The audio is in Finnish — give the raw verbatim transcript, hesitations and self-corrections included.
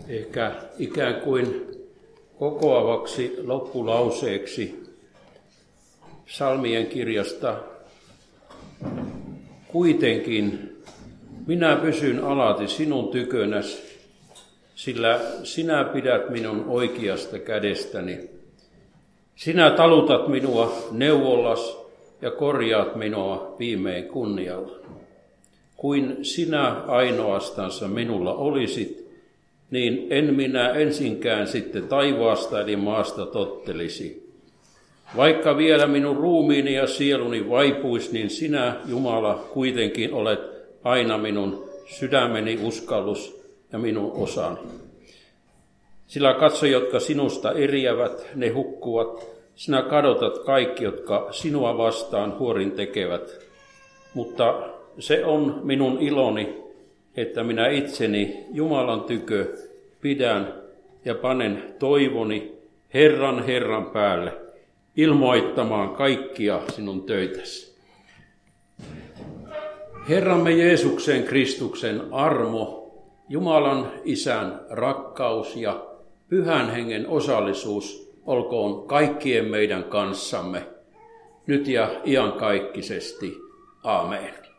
Ehkä ikään kuin kokoavaksi loppulauseeksi psalmien kirjasta. Kuitenkin minä pysyn alati sinun tykönäsi, sillä sinä pidät minun oikeasta kädestäni. Sinä talutat minua neuvollas ja korjaat minua viimein kunnialla. Kuin sinä ainoastansa minulla olisit, niin en minä ensinkään sitten taivaasta eli maasta tottelisi. Vaikka vielä minun ruumiini ja sieluni vaipuisi, niin sinä, Jumala, kuitenkin olet aina minun sydämeni uskallus ja minun osani. Sillä katso, jotka sinusta eriävät, ne hukkuvat. Sinä kadotat kaikki, jotka sinua vastaan huorin tekevät. Mutta se on minun iloni, että minä itseni Jumalan tykö pidän ja panen toivoni Herran Herran päälle, ilmoittamaan kaikkia sinun töitäsi. Herramme Jeesuksen Kristuksen armo, Jumalan Isän rakkaus ja Pyhän Hengen osallisuus olkoon kaikkien meidän kanssamme, nyt ja iankaikkisesti. Aamen.